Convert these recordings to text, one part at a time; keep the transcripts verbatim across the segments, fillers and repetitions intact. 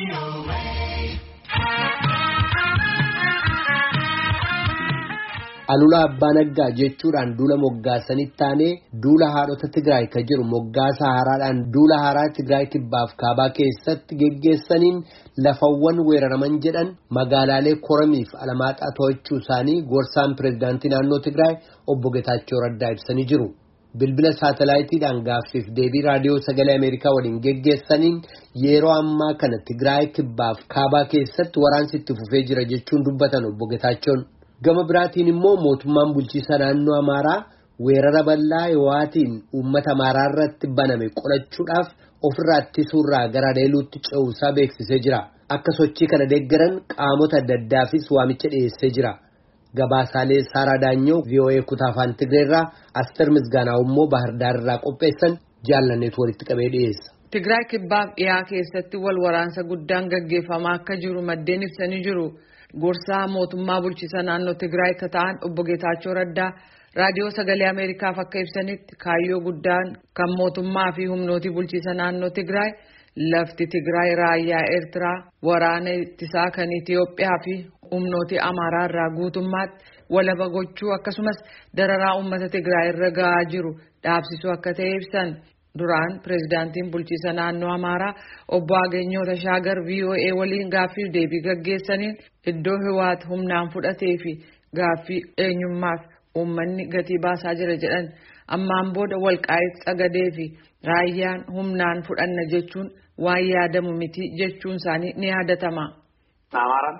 Alula Abbaa Naggaa jechuudhaan duula moggaasanitti taane duula haadhota Tigraay ka jiru moggaasa haaraadhaan duula haaraa Tigraay kibbaaf kaabaa keessatti geggeessaniin lafawwan weeraraman jedhan magaalaalee Koramiif Alamaaxaa to'achuu isaanii gorsaan pireezidaantii naannoo Tigraay obbo Getaachoo Raddaa ibsanii jiru. Bilbila saatalaayitiidhaan gaaffiif deebii raadiyoo sagalee Ameerikaa waliin geggeessaniin yeroo ammaa kana Tigraay kibbaaf kaabaa keessatti waraansi itti fufee jira jechuun dubbatan obbo Getaachoon. Gama biraatiin immoo mootummaan bulchiisa naannoo Amaaraa weerara bal'aa Yawaatiin uummata Amaaraa irratti baname qolachuudhaaf ofirraa ittisuurraa gara Leeluutti ce'uusaa beeksisee jira. Akka sochii kana deeggaran qaamota adda addaafis waamicha dhiyeessee jira. Gabaasaalee Saaraa Daanyoo V O A kutaa afaan Tigreerraa Aster Misgaanaa immoo Bahar Daarirraa qopheessan jaalanneetu walitti qabee dhiyeessa. Tigraay kibbaaf dhiyaa keessatti wal waraansa guddaan gaggeeffamaa akka jiru maddeen ibsanii jiru. Gorsaa mootummaa bulchiisa naannoo Tigraay ka ta'an obbo Getaachoo Raddaa raadiyoo sagalee Ameerikaaf akka ibsanitti kaayyoo guddaan kan mootummaa fi humnooti bulchiisa naannoo Tigraay lafti Tigraay raayyaa Eertiraa waraana ittisaa kan Itiyoophiyaa fi humnooti Amaaraa irraa guutummaatti walaba gochuu akkasumas dararaa uummata Tigraay irra gahaa jiru dhaabsisuu akka ta'e ibsan. Duraan pireezidaantiin bulchiisa naannoo Amaaraa obbo Ageenyoo Tashaagar V O A waliin gaaffii deebii gaggeessaniin iddoo Hiwaat humnaan fudhatee fi gaaffii eenyummaaf uummanni gatii baasaa jira jedhan ammaan booda Walqaayiit Tsagadee fi raayyaan humnaan fudhanna jechuun waan yaadamu miti jechuun isaanii ni yaadatama. Amaaraan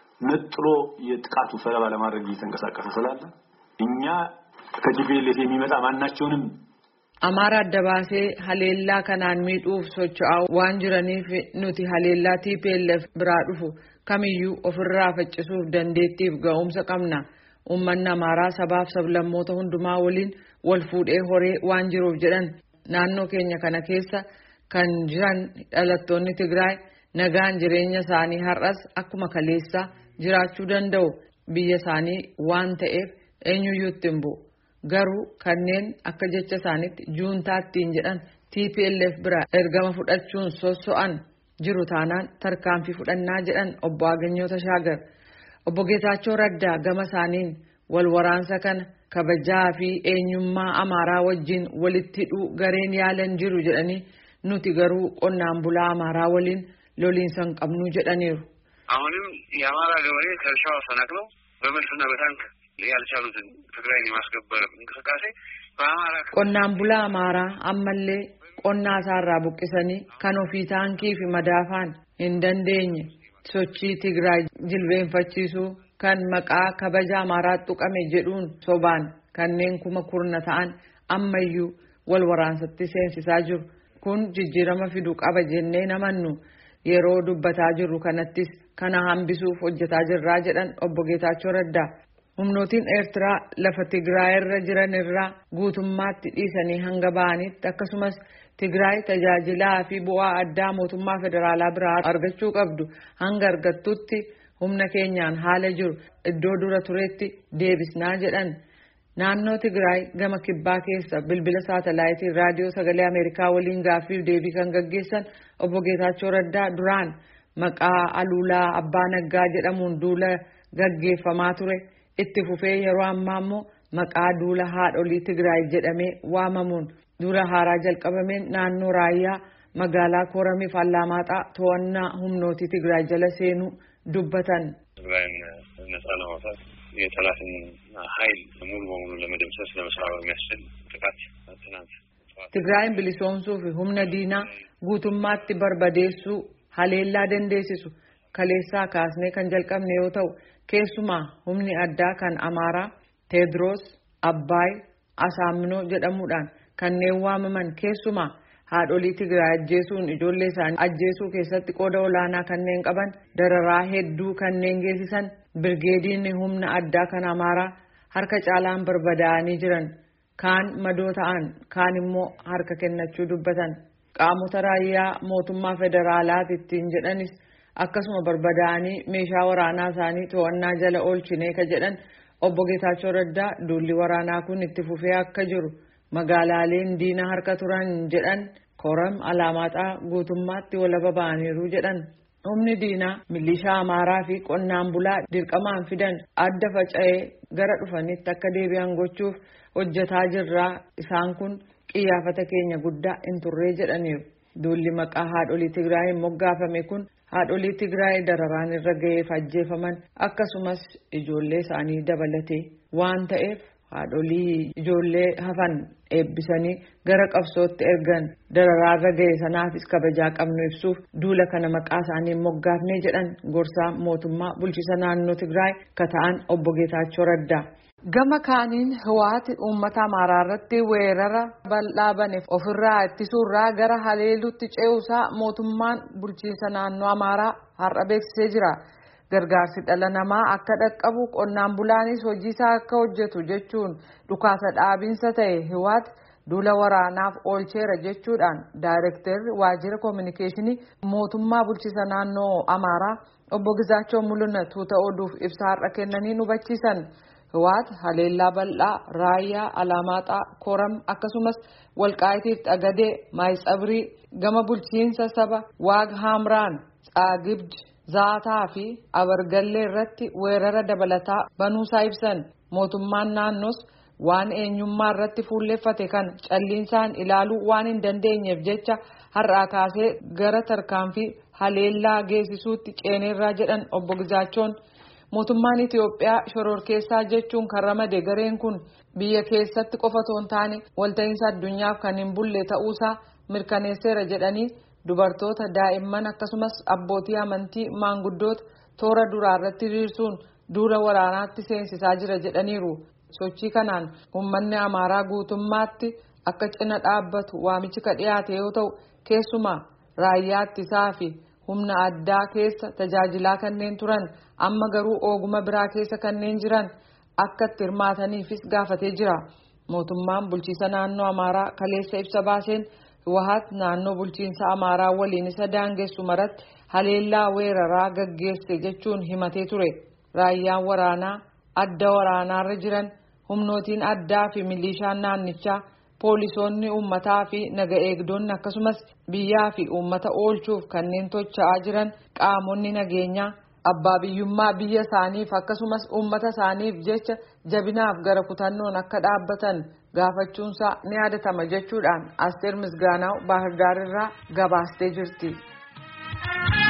ነጥሎ የጥቃቱ ሰለባ ለማድረግ እየተንቀሳቀሰ ስላለ እኛ ከጂፒኤልኤፍ የሚመጣ ማናቸውንም Amaaraa adda baasee haleellaa kanaan miidhuuf socho'aa waan jiraniif nuti haleellaa T P L F biraa dhufu kamiyyuu ofirraa faccisuuf dandeettiif ga'umsa qabna. Uummanni Amaaraa sabaaf sablammoota hundumaa waliin wal fuudhee horee waan jiruuf jedhan naannoo keenya kana keessa kan jiran dhalattoonni Tigraay nagaan jireenya isaanii har'as akkuma kaleessaa jiraachuu danda'u biyya isaanii waan ta'eef eenyuyyuu itti hin bu'u. Garuu kanneen akka jecha isaaniitti juuntaattiin jedhan T P L F bira ergama fudhachuun sosso'an jiru taanaan tarkaanfii fudhannaa jedhan obbo Ageenyoo Tashaagar. Obbo Getaachoo Raddaa gama isaaniin wal waraansa kana kabajaa fi eenyummaa Amaaraa wajjin walitti hidhuu gareen yaalan jiru jedhanii nuti garuu qonnaan bulaa Amaaraa waliin loliinsa hin qabnu jedhaniiru. አሁንም የአማራ ገበሬ ከእርሻው አፈናቅለው በመልስና በታንክ ያልቻሉትን ትግራይን የማስገበር እንቅስቃሴ በአማራ qonnaan bulaa Amaaraa ammallee qonnaa isaarraa buqqisanii kan ofii taankii fi madaafaan hin dandeenye sochii Tigraay jilbeenfachiisuu kan maqaa kabaja Amaaraa tuqame jedhuun sobaan kanneen kuma kurna ta'an ammayyuu wal waraansatti seensisaa jiru. Kun jijjiirama fiduu qaba jennee namannu yeroo dubbataa jirru kanattis kana hambisuuf hojjetaa jirraa jedhan obbo Getaachoo Raddaa. Humnootiin Eertiraa lafa Tigraay irra jiran irraa guutummaatti dhiisanii hanga ba'anitti akkasumas Tigraay tajaajilaa fi bu'aa addaa mootummaa federaalaa biraa argachuu qabdu hanga argattutti humna keenyaan haala jiru iddoo dura turetti deebisnaa jedhan. Naannoo Tigraay gama kibbaa keessa bilbila saatalaayitii raadiyoo sagalee Ameerikaa waliin gaaffiif deebii kan gaggeessan obbo Getaachoo Raddaa duraan maqaa Alulaa Abbaa Naggaa jedhamuun duula gaggeeffamaa ture. Itti fufee yeroo ammaa immoo maqaa duula haadholii Tigraay jedhamee waamamuun duula haaraa jalqabameen naannoo raayyaa magaalaa Koramiif Alamaaxaa to'annaa humnooti Tigraay jala seenuu dubbatan. ትግራይን ነፃ ለማውጣት የጠላትን ኃይል ሙሉ በሙሉ ለመደምሰስ ለመስራት የሚያስችል ጥቃት ትናንት Tigraayin bilisoomsuu fi humna diinaa guutummaatti barbadeessuu haleellaa dandeessisu kaleessaa kaasnee kan jalqabne yoo ta'u keessumaa humni addaa kan Amaaraa Teedroos Abbaay Asaaminoo jedhamuudhaan kanneen waamaman keessumaa haadholii Tigraay ajjeesuun ijoollee isaanii ajjeesuu keessatti qooda olaanaa kanneen qaban dararaa hedduu kanneen geessisan birgeediin humna addaa kan Amaaraa harka caalaan barbadaa'anii jiran kaan madoo ta'an kaan immoo harka kennachuu dubbatan qaamota raayyaa mootummaa federaalaati ittiin jedhanis akkasuma barbadaa'anii meeshaa waraanaa isaanii to'annaa jala oolchinee ka jedhan obbo Getaachoo Raddaa duulli waraanaa kun itti fufee akka jiru magaalaaleen diina harka turan jedhan Koram Alamaaxaa guutummaatti walaba ba'aniiru jedhan. Humni diinaa milishaa Amaaraa fi qonnaan bulaa dirqamaan fidan adda faca'ee gara dhufanitti akka deebi'an gochuuf hojjetaa jirraa isaan kun qiyyaafata keenya guddaa hin turree jedhaniiru. Duulli maqaa haadholii Tigraayin moggaafame kun haadholii Tigraay dararaan irra ga'eef ajjeefaman akkasumas ijoollee isaanii dabalatee waan ta'eef haadholii ijoollee hafan eebbisanii gara qabsootti ergan dararaa irra ga'e sanaafis kabajaa qabnu ibsuuf duula kana maqaa isaanii moggaafnee jedhan gorsaa mootummaa bulchiisa naannoo Tigraay kata'an obbo Geetaachoo Raddaa. Gama kaaniin Hiwaati uummata Amaaraa irratti weerara bal'aa baneef ofirraa ittisuurraa gara haleeluutti ce'uusaa mootummaan bulchiinsa naannoo Amaaraa har'a beeksisee jira. Gargaarsi dhala namaa akka dhaqqabu qonnaan bulaanis hojiisaa akka hojjetu jechuun dhukaasa dhaabiinsa ta'e Hiwaati duula waraanaaf oolcheera jechuudhaan daayirektarri waajjira koominikeeshinii mootummaa bulchiinsa naannoo Amaaraa obbo Gizaachoo Mul'una tuuta oduuf ibsa har'a kennanii hubachiisan. Hiwaati haleellaa bal'aa raayyaa Alamaaxaa Koram akkasumas Walqaayitiif Xagadee Maayitsabrii gama bulchiinsa saba Waag Hamraan Tsaagibd Zaataa fi Abargallee irratti weerara dabalataa banuusaa ibsan. Mootummaan naannoos waan eenyummaa irratti fuulleeffate kan calliinsaan ilaaluu waan hin dandeenyeef jecha har'aa kaasee gara tarkaanfii haleellaa geessisuutti ceeneerraa jedhan obbo Gizaachoon. Mootummaan Itiyoophiyaa shororkeessaa jechuun kan ramade gareen kun biyya keessatti qofa otoo hin taane walta'iinsa addunyaaf kan hin bulle ta'uusaa mirkaneesseera jedhanii dubartoota daa'imman akkasumas abbootii amantii maanguddoota toora duraa irratti hiriirsuun duula waraanaatti seensisaa jira jedhaniiru. Sochii kanaan uummanni Amaaraa guutummaatti akka cina dhaabbatu waamichi ka dhiyaate yoo ta'u keessumaa raayyaa ittisaa fi humna addaa keessa tajaajilaa kanneen turan amma garuu oguma biraa keessa kanneen jiran akka itti hirmaataniifis gaafatee jira. Mootummaan bulchiinsa naannoo Amaaraa kaleessa ibsa baaseen Hiwaati naannoo bulchiinsa Amaaraa waliin isa daangessu maratti haleellaa weeraraa gaggeesse jechuun himatee ture. Raayyaan waraanaa adda waraanaarra jiran humnootiin addaa fi milishaan naannichaa poolisoonni uummataa fi naga eegdonni akkasumas biyyaa fi uummata oolchuuf kanneen tocha'aa jiran qaamonni nageenyaa abbaa biyyummaa biyya isaaniif akkasumas uummata isaaniif jecha jabinaaf gara kutannoon akka dhaabbatan gaafachuunsaa ni yaadatama jechuudhaan Asteer Misgaanaaw Baahir Daar irraa gabaastee jirti.